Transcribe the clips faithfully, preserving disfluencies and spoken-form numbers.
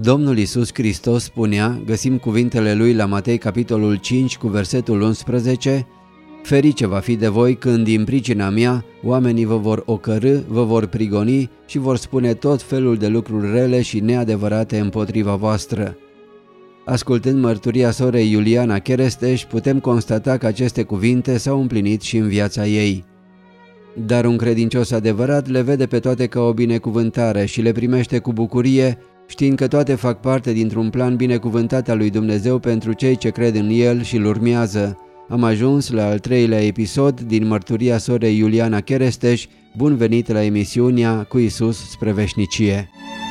Domnul Iisus Hristos spunea, găsim cuvintele lui la Matei capitolul cinci cu versetul unsprezece: ferice va fi de voi când din pricina mea oamenii vă vor ocărî, vă vor prigoni și vor spune tot felul de lucruri rele și neadevărate împotriva voastră. Ascultând mărturia sorei Iuliana Cheresteș, putem constata că aceste cuvinte s-au împlinit și în viața ei. Dar un credincios adevărat le vede pe toate ca o binecuvântare și le primește cu bucurie, știind că toate fac parte dintr-un plan binecuvântat al lui Dumnezeu pentru cei ce cred în El și îl urmează. Am ajuns la al treilea episod din mărturia sorei Iuliana Cheresteș. Bun venit la emisiunea Cu Iisus spre veșnicie!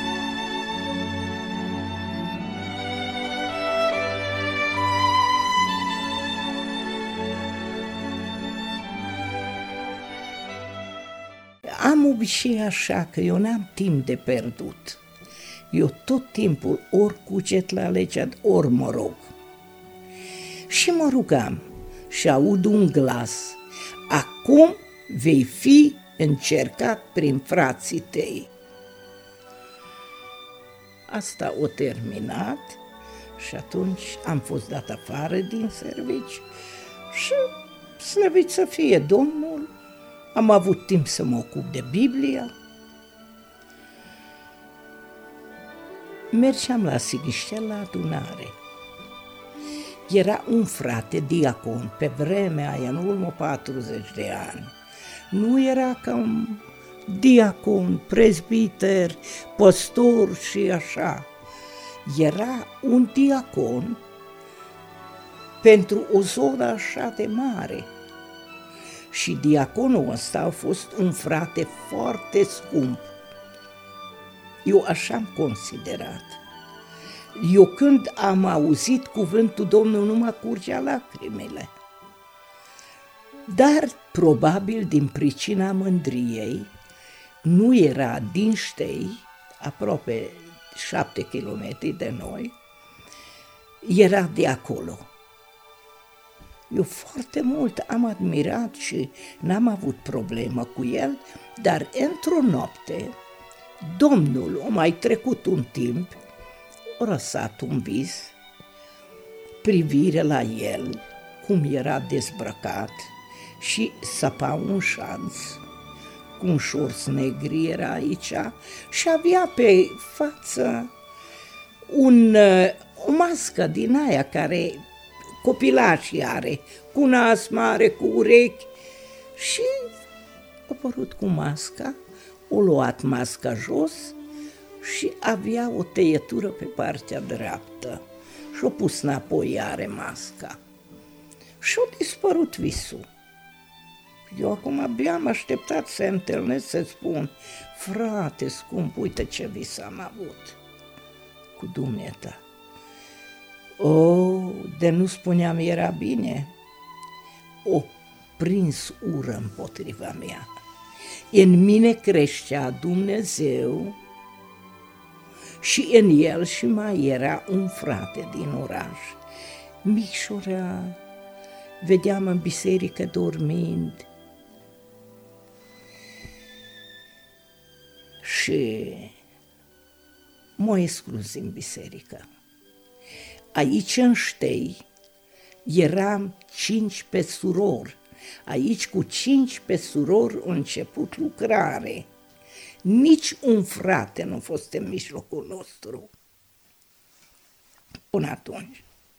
Am obicei așa că eu n-am timp de pierdut. Eu tot timpul ori cuget la legea, ori mă rog. Și mă rugam și aud un glas: acum vei fi încercat prin frații tăi. Asta o terminat și atunci am fost dat afară din servici și, slăvit să fie Domnul, am avut timp să mă ocup de Biblia. Mergeam la Sighiștea la adunare. Era un frate diacon, pe vremea aia, în urmă patruzeci de ani. Nu era ca un diacon, prezbiter, păstor și așa. Era un diacon pentru o zonă așa de mare. Și diaconul ăsta a fost un frate foarte scump. Eu așa am considerat. Eu când am auzit cuvântul Domnului nu mă curgea lacrimile. Dar probabil din pricina mândriei nu era din Ștei, aproape șapte kilometri de noi, era de acolo. Eu foarte mult am admirat și n-am avut problemă cu el, dar într-o noapte Domnul a mai trecut un timp, a lăsat un vis, privire la el, cum era dezbrăcat și săpa un șanț, cu un șorț negri era aici și avea pe față un, o mască din aia care copilașii are, cu nas mare, cu urechi, și a apărut cu masca, a luat masca jos și avea o tăietură pe partea dreaptă și-a pus înapoi iară masca și a dispărut visul. Eu acum abia am așteptat să întâlnesc, să spun: frate scump, uite ce vis am avut cu dumneata. O, de nu spuneam era bine, o prins ură împotriva mea. În mine creștea Dumnezeu și în el și mai era un frate din oraș. Micșora, vedeam în biserică dormind și m-a exclus din biserică. Aici în Ștei eram cinci pe surori. Aici cu cinci pe surori a început lucrare. Nici un frate nu a fost în mijlocul nostru până atunci.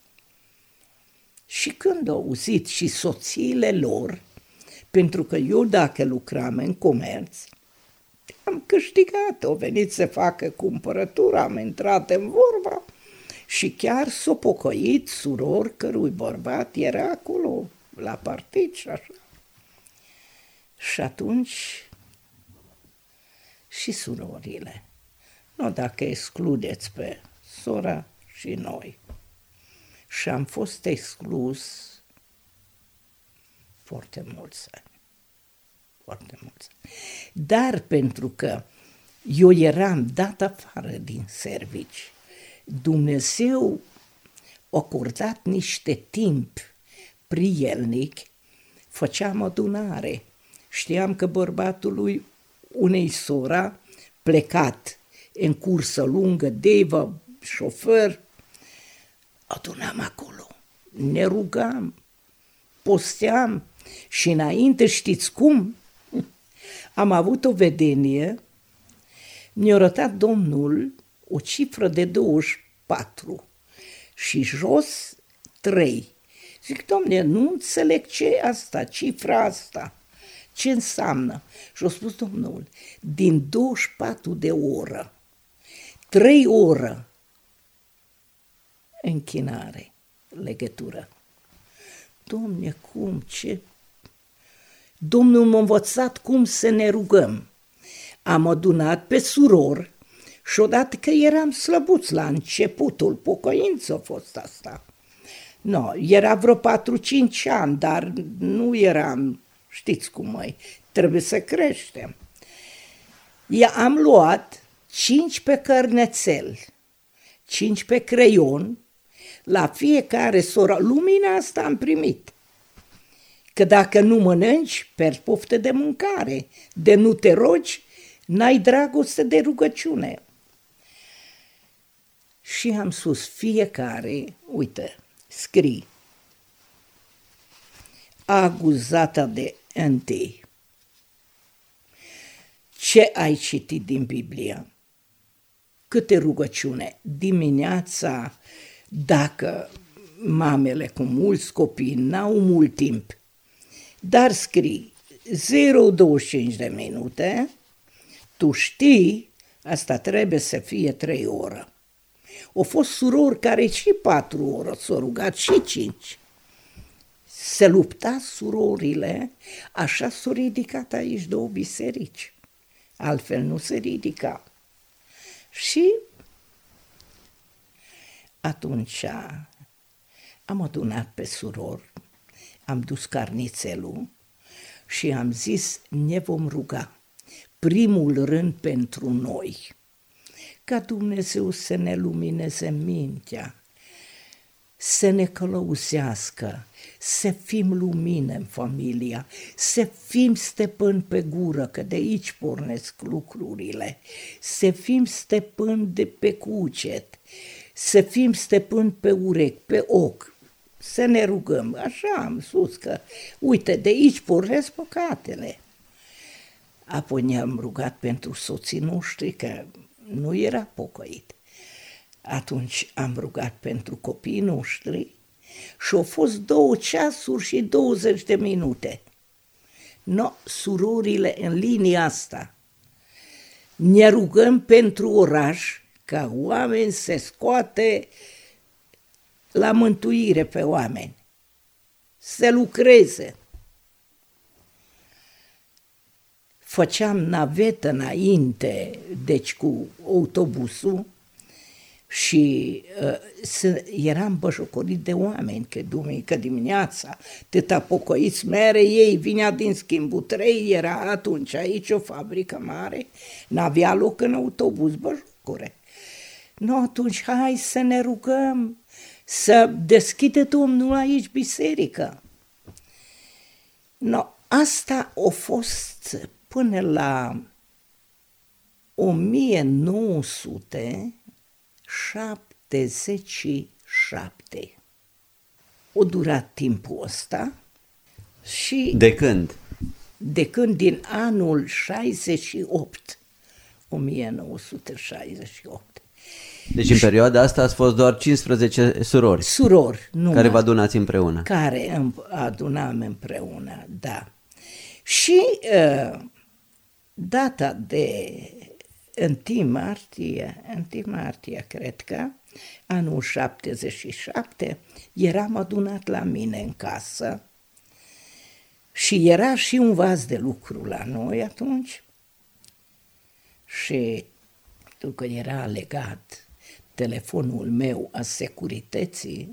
Și când au auzit și soțiile lor, pentru că eu dacă lucram în comerț, am câștigat, au venit să facă cumpărătura, am intrat în vorba și chiar s-a pocăit suror cărui bărbat era acolo la partid și așa. Și atunci și surorile, nu dacă excludeți pe sora și noi. Și am fost exclus foarte mulți ani, foarte mulți ani. Dar pentru că eu eram dat afară din servici, Dumnezeu a acordat niște timp prielnic, făceam adunare. Știam că bărbatul lui unei sora plecat în cursă lungă, Deva, șofer. Adunam acolo, ne rugam, posteam și înainte, știți cum? Am avut o vedenie, mi-a arătat Domnul o cifră de douăzeci și patru și jos trei. Zic, Domne, nu înțeleg ce e asta, cifra asta, ce înseamnă? Și a spus Domnul, din douăzeci și patru de oră, trei oră, închinare, legătură. Domne, cum, ce? Domnul m-a învățat cum să ne rugăm. Am adunat pe surori și odată că eram slăbuți la începutul pocăinței a fost asta. No, era vreo patru-cinci ani, dar nu eram, știți cum mai, trebuie să creștem. Eu am luat cinci pe cărnețel, cinci pe creion, la fiecare soră, lumina asta am primit. Că dacă nu mănânci, perzi poftă de mâncare, de nu te rogi, n-ai dragoste de rugăciune. Și am spus fiecare, uite, scrii, Aguzata de întâi. Ce ai citit din Biblie? Câte rugăciune? Dimineața, dacă mamele cu mulți copii n-au mult timp, dar scrii zero douăzeci și cinci de minute, tu știi, asta trebuie să fie trei ore. Au fost surori care și patru ore s-au rugat și cinci. Se lupta surorile, așa s-au ridicat aici două biserici. Altfel nu se ridica. Și atunci am adunat pe surori, am dus carnițelul și am zis, ne vom ruga. Primul rând pentru noi, ca Dumnezeu să ne lumineze mintea, să ne călăuzească, să fim lumină în familia, să fim stăpâni pe gură, că de aici pornesc lucrurile, să fim stăpâni de pe cuget, să fim stăpâni pe urechi, pe ochi, să ne rugăm. Așa am spus că, uite, de aici pornesc păcatele. Apoi ne-am rugat pentru soții noștri, că nu era pocăit. Atunci am rugat pentru copiii noștri și au fost două ceasuri și douăzeci de minute. No, surorile în linia asta. Ne rugăm pentru oraș, ca oameni să scoate la mântuire pe oameni, să lucreze. Făceam navetă înainte, deci cu autobusul, și uh, eram băjocorit de oameni, că duminică dimineața, tăta pocăiți mere, ei vinea din schimbul trei, era atunci aici o fabrică mare, n-avea loc în autobuz, băjocore. No, atunci hai să ne rugăm, să deschide Domnul aici biserică. No, asta a fost până la o mie nouă sute șaptezeci și șapte. O durat timpul ăsta și... De când? De când din anul șaizeci și opt, o mie nouă sute șaizeci și opt. Deci în perioada asta ați fost doar cincisprezece surori. Surori, numai. Care vă adunați împreună. Care adunam împreună, da. Și uh, data de întâi martie, întâi martie, cred că, anul șaptezeci și șapte, eram adunat la mine în casă și era și un vas de lucru la noi atunci și că era legat telefonul meu a securității,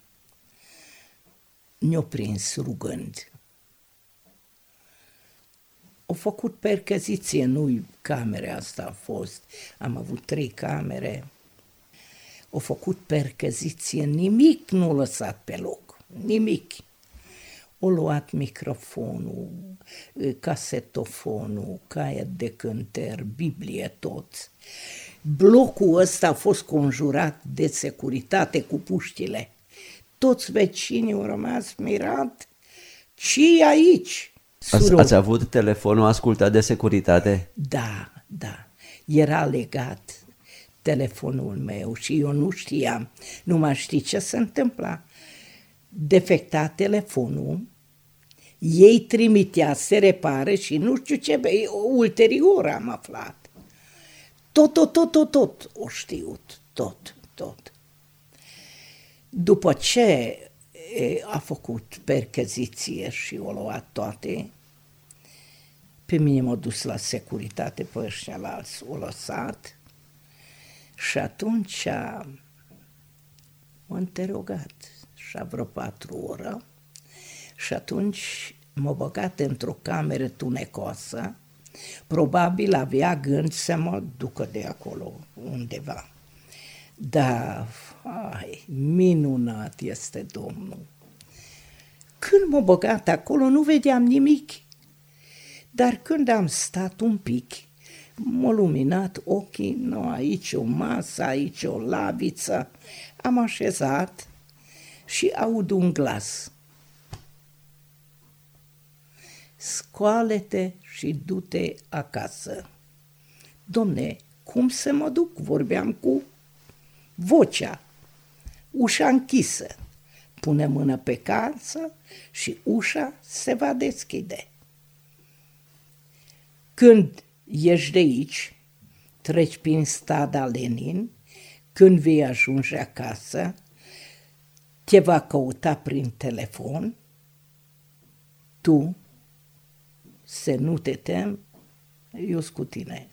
ne-a prins rugând. Au făcut percheziție, nu camera asta a fost, am avut trei camere, au făcut percheziție, nimic nu lăsat pe loc, nimic. Au luat microfonul, casetofonul, caia de cântări, Biblie, toți. Blocul ăsta a fost conjurat de securitate cu puștile. Toți vecinii au rămas mirat. Ce-i aici? Ați, ați avut telefonul ascultat de securitate? Da, da. Era legat telefonul meu și eu nu știam. Nu mai știi ce se întâmpla. Defecta telefonul, ei trimitea să repare și nu știu ce, ulterior am aflat. Tot, tot, tot, tot, tot o știut, tot, tot. După ce a făcut percheziție și o luat toate, pe mine m-a dus la securitate, pe ăștia la alți o lăsat și atunci m-a interogat și a vreo patru ore și atunci m-a băgat într-o cameră tunecoasă, probabil avea gând să mă ducă de acolo undeva. Da, ai, minunat este Domnul. Când m-a băgat acolo nu vedeam nimic, dar când am stat un pic, m-a luminat ochii, no, aici o masă, aici o laviță, am așezat și aud un glas. Scoală-te și du-te acasă. Domne, cum să mă duc? Vorbeam cu vocea. Ușa închisă. Pune mână pe casă și ușa se va deschide. Când ieși de aici, treci prin strada Lenin, când vei ajunge acasă, te va căuta prin telefon, tu să nu te tem, eu cu tine.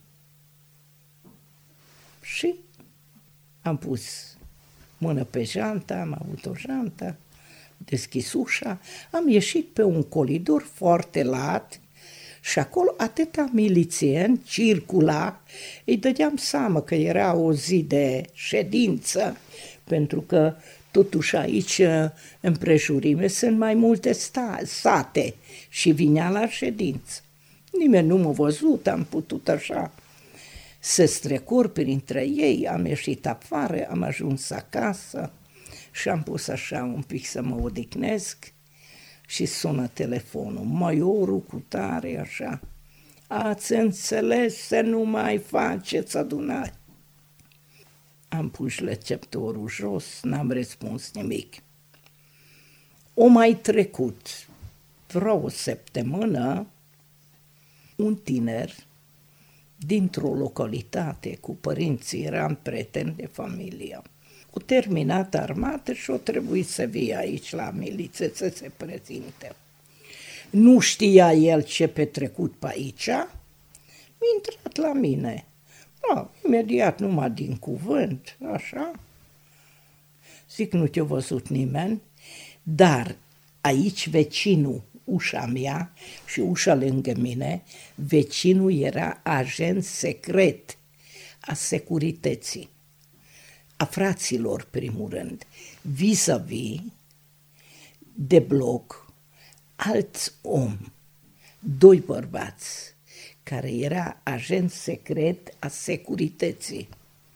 Și am pus mână pe jantă, am avut o jantă, deschis ușa, am ieșit pe un coridor foarte lat și acolo atâta milițieni circula, îi dădeam seama că era o zi de ședință, pentru că totuși aici împrejurime sunt mai multe sta- sate și vinea la ședință. Nimeni nu m-a văzut, am putut așa să strecur printre ei, am ieșit afară, am ajuns acasă și am pus așa un pic să mă odihnesc și sună telefonul. Maiorul cu tare așa, ați înțeles să nu mai faceți adunare. Am pus receptorul jos, n-am răspuns nimic. O mai trecut vreo o săptămână, un tiner dintr-o localitate cu părinții, eram prieteni de familie. O terminat armată și o trebuit să vie aici la miliție să se prezinte. Nu știa el ce petrecut pe aici, a intrat la mine. No, imediat numai din cuvânt, așa. Zic, nu te-a văzut nimeni, dar aici vecinul, ușa mea și ușa lângă mine, vecinul era agent secret a securității, a fraților, primul rând, vis-a-vis de bloc, alți om, doi bărbați, care era agent secret a securității.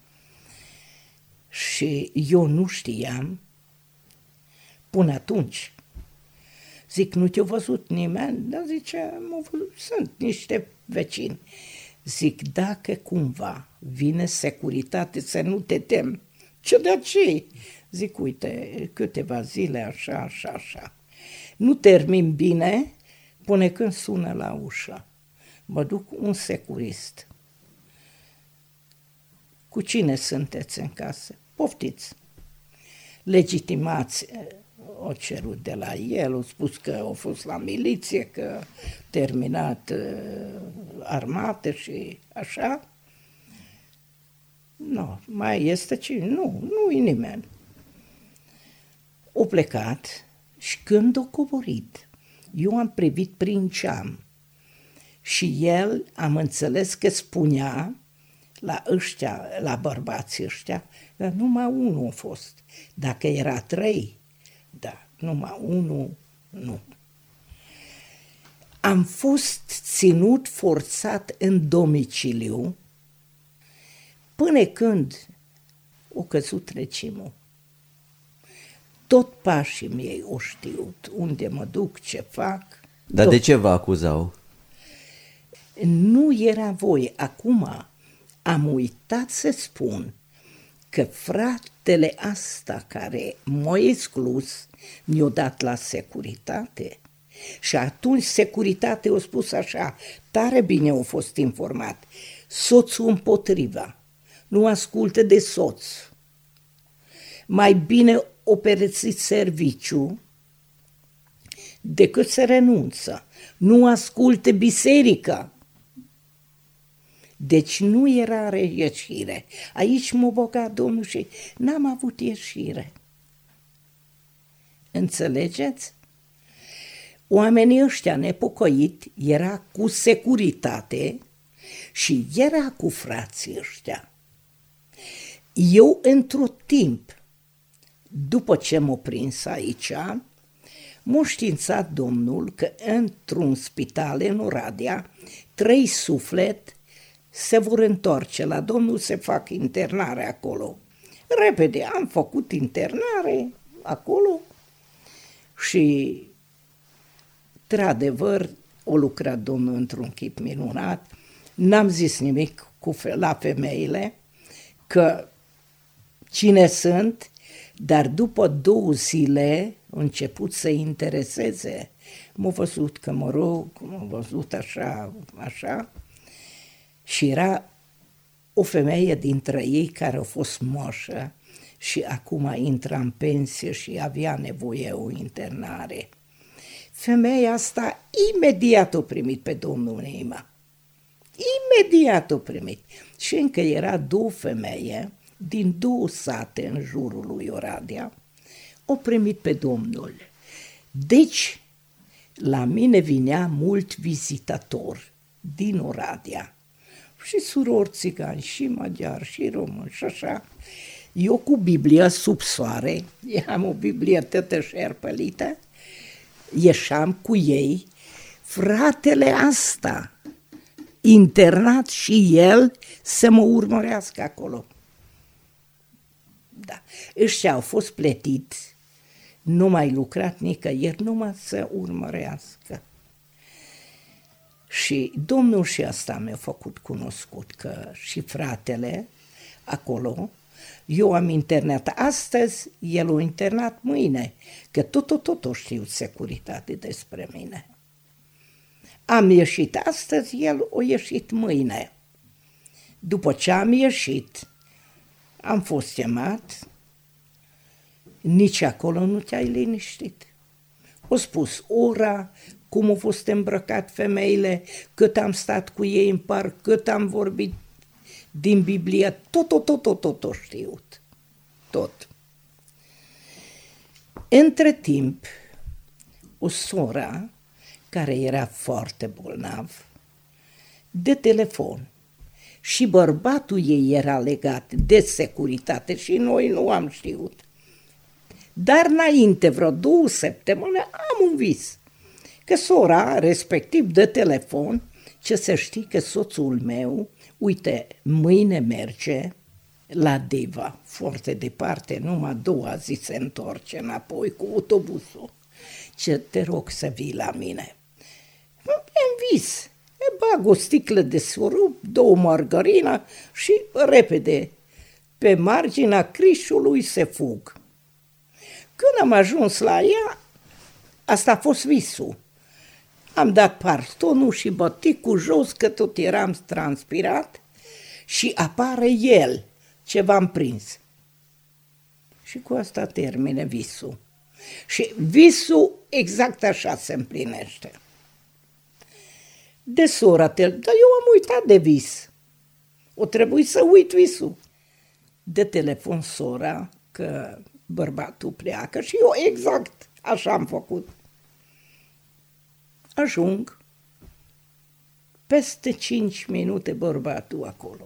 Și eu nu știam până atunci. Zic, nu te-a văzut nimeni? Dar zice, sunt niște vecini. Zic, dacă cumva vine securitate să nu te tem, ce de ce? Zic, uite, câteva zile așa, așa, așa. Nu termin bine până când sună la ușă. Mă duc un securist. Cu cine sunteți în casă? Poftiți. Legitimați o cerut de la el, o spus că a fost la miliție, că terminat uh, armată și așa. Nu, mai este cine? Nu, nu-i nimeni. O plecat și când o coborât, eu am privit prin ceam și el, am înțeles că spunea la ăștia, la bărbații ăștia, că numai unul a fost. Dacă era trei, da, numai unul, nu. Am fost ținut forțat în domiciliu Până când o căzut regimul. Tot pașii mei o știut, unde mă duc, ce fac. Dar tot. De ce vă acuzau? Nu era voie. Acum am uitat să spun că fratele asta care m-a exclus mi-a dat la securitate. Și atunci securitatea a spus așa, tare bine au fost informat, soțul împotriva, nu ascultă de soț. Mai bine o perețit serviciu decât să renunță. Nu asculte biserica. Deci nu era reieșire. Aici m-a băgat Domnul și n-am avut ieșire. Înțelegeți? Oamenii ăștia nepocăit era cu securitate și era cu frații ăștia. Eu, într-o timp, după ce m-a prins aici, m-a științat Domnul că într-un spital în Oradea, trei suflet se vor întoarce la Domnul, se fac internare acolo. Repede am făcut internare acolo și, într-adevăr, o lucrat Domnul într-un chip minunat. N-am zis nimic cu la femeile, că cine sunt, dar după două zile a început să intereseze. M-a văzut că mă rog, m-a văzut așa, așa, și era o femeie dintre ei care a fost moșă și acum intra în pensie și avea nevoie o internare. Femeia asta imediat a primit pe Domnul în inima. Imediat a primit. Și încă era două femei din două sate în jurul lui Oradea, au primit pe Domnul. Deci, la mine vinea mult vizitator din Oradea, și surori țigani, și maghiari, și români, și așa. Eu cu Biblia sub soare, am o Biblie tătă șerpălită, ieșeam cu ei, fratele asta, internat și el, să mă urmărească acolo. Da. Ăștia au fost plătiți, nu mai lucrat nicăieri, numai să urmărească. Și Domnul și asta mi-a făcut cunoscut, că și fratele acolo, eu am internat astăzi, el a internat mâine, că tot, tot, tot o știu securitate despre mine. Am ieșit astăzi, el a ieșit mâine. După ce am ieșit, am fost chemat, nici acolo nu te-ai liniștit. O spus ora, cum au fost îmbrăcat femeile, cât am stat cu ei în parc, cât am vorbit din Biblie, tot, tot, tot, tot, tot, tot știut. Tot. Între timp, o soră, care era foarte bolnav, de telefon, și bărbatul ei era legat de securitate și noi nu am știut. Dar înainte, vreo două săptămâni, am un vis, că sora, respectiv de telefon, ce să știi că soțul meu, uite, mâine merge la Deva, foarte departe, numai a doua zi se întorce înapoi cu autobusul. Ce te rog să vii la mine. În vis, bag o sticlă de surup, două margarină și repede, pe marginea Crișului se fug. Când am ajuns la ea, asta a fost visul. Am dat partonul și băticul jos, că tot eram transpirat, și apare el, ce v-am prins. Și cu asta termine visul. Și visul exact așa se împlinește. De sora te... Dar eu am uitat de vis. O trebuie să uit visul. De telefon sora că bărbatul pleacă și eu exact așa am făcut. Ajung, peste cinci minute bărbatul acolo.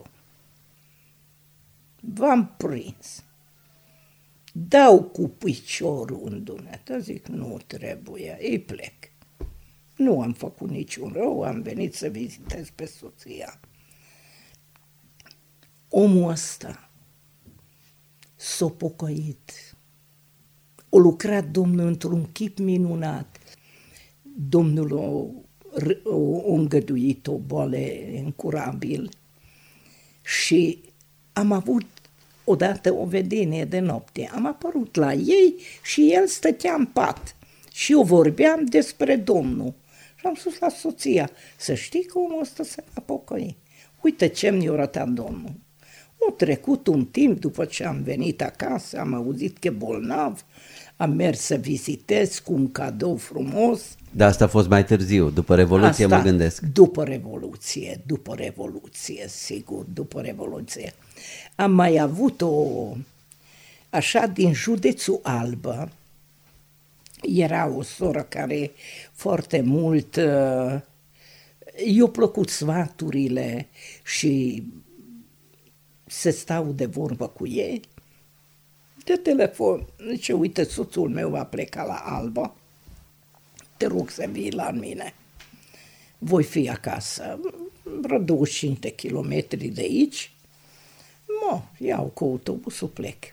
V-am prins. Dau cu piciorul în Dumnezeu, zic, nu trebuie, îi plec. Nu am făcut niciun rău, am venit să vizitez pe soția. Omul ăsta s-a pocăit. O lucrat Domnul într-un chip minunat. Domnul a, a îngăduit o boală incurabil și am avut odată o vedenie de noapte. Am apărut la ei și el stătea în pat și eu vorbeam despre Domnul. Și am spus la soția, să știi că omul ăsta se va pocăi. Uite ce mi-a arătat Domnul. A trecut un timp după ce am venit acasă, am auzit că e bolnav, am mers să vizitez cu un cadou frumos. Dar asta a fost mai târziu, după Revoluție, Asta, mă gândesc. După Revoluție, după Revoluție, sigur, după Revoluție. Am mai avut o, așa, din județul Alba, era o soră care foarte mult, uh, i-au plăcut sfaturile și se stau de vorbă cu ei. De telefon, zice, uite, soțul meu va pleca la Alba, te rog să vii la mine. Voi fi acasă, vreo douăzeci și cinci de kilometri de aici. Mă, iau cu autobusul, plec.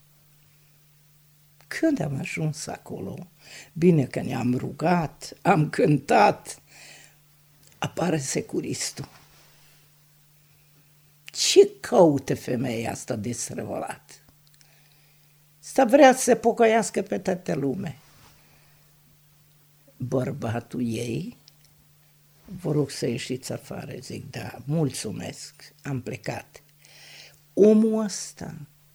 Când am ajuns acolo, bine că ne-am rugat, am cântat, apare securistul. Ce caută femeia asta desrăvălat? Asta vrea să se pocăiască pe toată lumea. Bărbatul ei, vă rog să ieșiți afară, zic, da, mulțumesc, am plecat. Omul ăsta,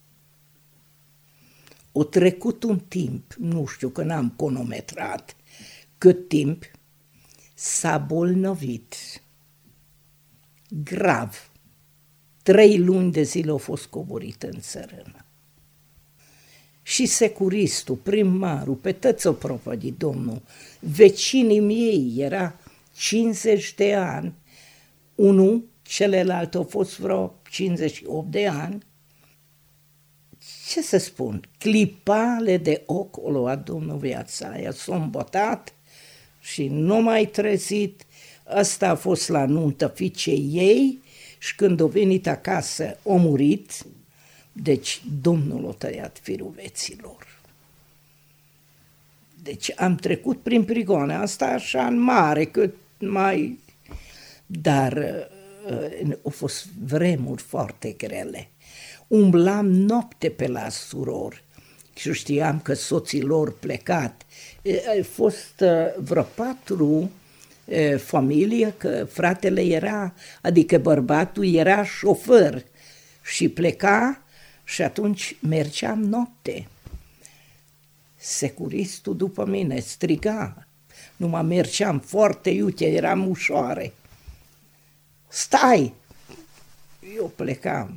o trecut un timp, nu știu că n-am cronometrat cât timp, s-a bolnăvit grav. Trei luni de zile a fost coborât în țărână. Și securistul, primarul, pe toți o propădit Domnul, vecinii miei, era cincizeci de ani, unul, celălalt a fost vreo cincizeci și opt de ani. Ce să spun, clipale de ochi o luat Domnul viața aia, s-a îmbotat și nu mai trezit. Ăsta a fost la nuntă fiicei ei și când a venit acasă a murit, deci Domnul a tăiat firul veților. Deci am trecut prin prigoane, asta așa în mare, cât mai... Dar au fost vremuri foarte grele. Umblam noapte pe la surori și știam că soții lor plecat. A fost vreo patru familie, că fratele era, adică bărbatul era șofer și pleca și atunci mergeam noapte. Securistul după mine striga, numai mergeam foarte iute, eram ușoare. Stai! Eu plecam.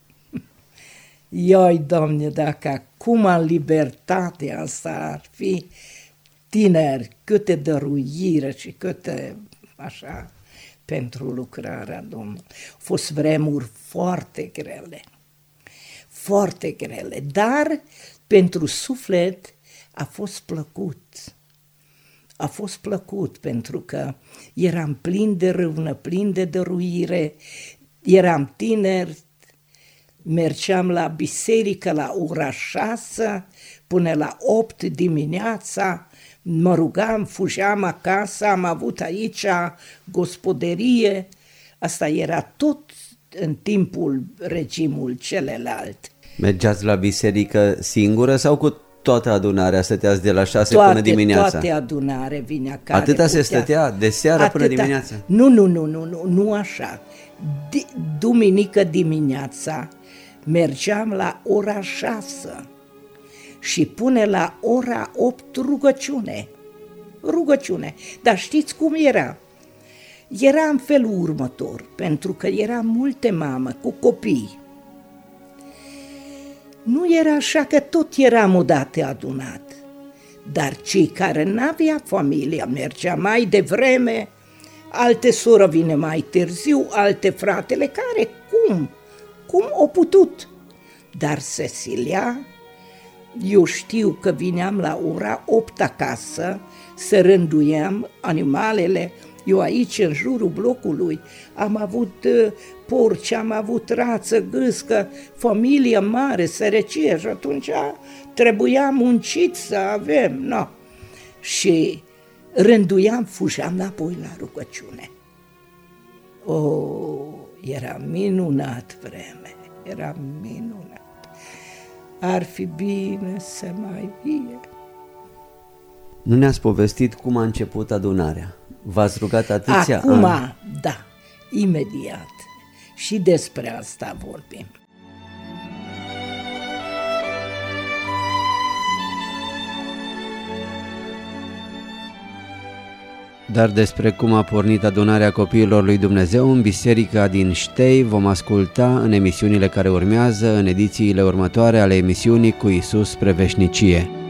Ioi, Doamne, dacă acum în libertatea asta ar fi tineri, câte dăruire și câte așa pentru lucrarea Domnului. Au fost vremuri foarte grele, foarte grele, dar pentru suflet a fost plăcut. A fost plăcut pentru că eram plin de râvnă, plin de dăruire, eram tineri, mergeam la biserică la ora șase până la opt dimineața, mă rugam, fugeam acasă, am avut aici gospodărie, asta era tot în timpul regimului celălalt. Mergeați la biserică singură sau cu toată adunarea, stăteați de la șase toate, până dimineața? Toate adunare vinea care Atâta putea. Se stătea de seară Atâta. Până dimineața? Nu, nu, nu, nu, nu, nu așa. D duminică dimineața mergeam la ora șase și până la ora opt rugăciune. Rugăciune. Dar știți cum era? Era în felul următor, pentru că era multe mame cu copii. Nu era așa că tot eram odată adunat, dar cei care n-avea familia mergea mai devreme, alte soră vine mai târziu, alte fratele care cum, cum o putut, dar se silea. Eu știu că vineam la ora opt acasă, să rânduiam animalele, Eu aici, în jurul blocului, am avut uh, porci, am avut rață, gâscă, familie mare, sărăcie și atunci trebuia muncit să avem, no. Și rânduiam, fugeam înapoi la rugăciune. O, era minunat vreme, era minunat. Ar fi bine să mai fie. Nu ne-ați povestit cum a început adunarea. V-ați rugat atâția Acum, ani. da, imediat. Și despre asta vorbim. Dar despre cum a pornit adunarea copiilor lui Dumnezeu în biserica din Ștei vom asculta în emisiunile care urmează, în edițiile următoare ale emisiunii Cu Iisus spre veșnicie.